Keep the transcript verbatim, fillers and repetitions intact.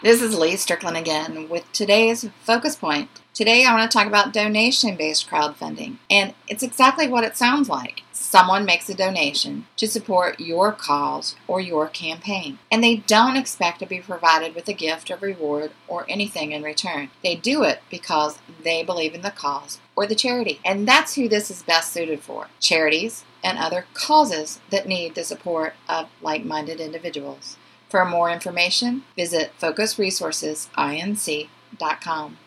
This is Lee Strickland again with today's Focus Point. Today I want to talk about donation-based crowdfunding, and it's exactly what it sounds like. Someone makes a donation to support your cause or your campaign, and they don't expect to be provided with a gift or reward or anything in return. They do it because they believe in the cause or the charity, and that's who this is best suited for: charities and other causes that need the support of like-minded individuals. For more information, visit focus resources inc dot com.